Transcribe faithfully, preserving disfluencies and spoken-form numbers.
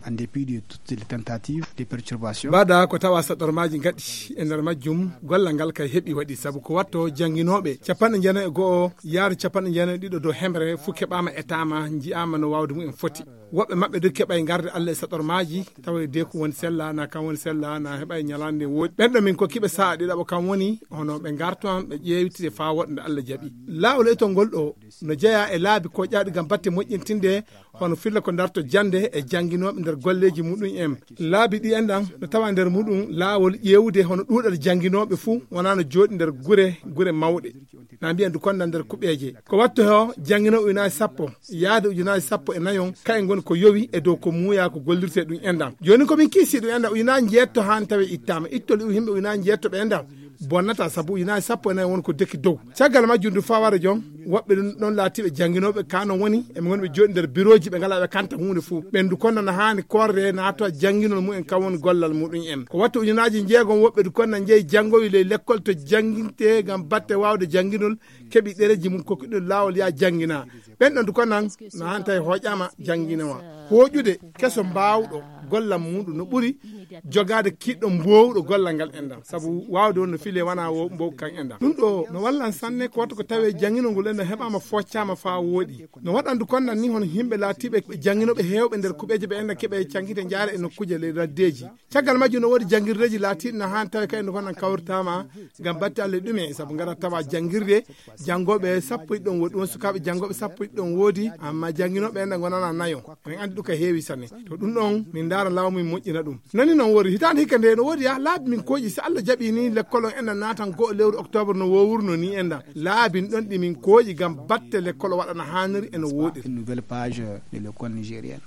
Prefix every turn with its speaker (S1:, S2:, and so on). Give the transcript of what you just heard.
S1: en dépit de toutes les tentatives de perturbation.
S2: Bada ko tawa saɗormaji gaɗi e nder majjum gollal ngal kay heɓi waɗi sabu ko watto jannginoɓe capanɗe jeenayi e go'o yaari capanɗe jeenayi ɗiɗo dow hemre fu keɓama etama jiyama no wawde mum en foti woɓɓe maɓɓe do keɓay garde Allah e saɗormaji tawa de ko woni sella na kam woni sella na heɓay ñalande woodi ɓenɗo min ko kiɓe saa ɗiɗaɓo kam woni hono ɓe garton ɓe ƴewtide fa woɗnde Allah jaaɓi laawol etol ngol ɗo no jeeya e laabi ko ƴaɗi gam batte moƴƴintinde hono filla ko darto jande e jannginoɓe nder golleji muɗum en laabi ɗi enɗan no tawa nder muɗum laawol ƴewde hono ɗuɗal jannginoɓe fuu wona no jooɗi nder gure gure mawɗe na mbiyen du konda nder kuɓeje ko watto ho jannginoɓe ujunaji sappo yaade ujunaji sappo e nayon kay goni ko yowi e dow ko muuya ko gollirte ɗum enɗan joni komin kiisi ɗum enɗan ujunaji jeetto han tawi ittama ittol yimɓe ujunaji jeettoɓe enɗan bonnata sabu ujunaji sappo e nayi woni ko dekki dow caggal majjum du fa wara jom woɓɓe ɗon laatiɓe jannginoɓe kanon woni eɓe goni ɓe jooɗi nder bureau ji ɓe ngala ɓe kanta hunde fou ɓendu konno no hani korde nato jangginol mumen kam woni gollal muɗum en ko wattu ujunaji jeegom woɓɓe du konno jeeyi janggowi ley l'école to jangginte gam batte wawde jangginol keeɓi ɗereji mum kokkiɗol lawol ya janggina ɓenɗon du konnan no hani tawi hoƴama jangginowa hoƴude keso mbawɗo gollal muɗum no ɓuuri jogade kiɗɗo mbowɗo gollal ngal enɗam saabu wawde won no file wona wo mbow kan enɗam ɗum ɗo no wallan sanne ko watto ko tawi jangginol ngol enɗam heɓama foccama fa wooɗi no waɗandu konnan ni hono himɓe laatiɓe jangginoɓe hewɓe nder kuɓeje ɓe enɗam keeɓe canguite jaara e nokkuje ley raddeji caggal majjum no woodi janguirdeji laatiɗi no hani tawi kayno konnan kawritama gam batte Allah ɗume saabu gara tawa janguirde janggoɓe sappo ɗon woodi won sukaɓe janggoɓe sappo ɗon woodi amma jangginoɓe enɗam gonana nayo en andi ɗum ka heewi sanne to ɗum ɗon min daara lawmu min moƴƴina ɗum nani noon wori hitande hikka nde no woodi ya laabi min koji so Allah jaaɓi ni l'école on enɗam natan goho lewru octobre no wowurno ni enɗam laabin ɗon ɗi min koji gam batte l'école waɗana hanniri eno woɗiri.
S1: Une nouvelle page de l'école nigérienne.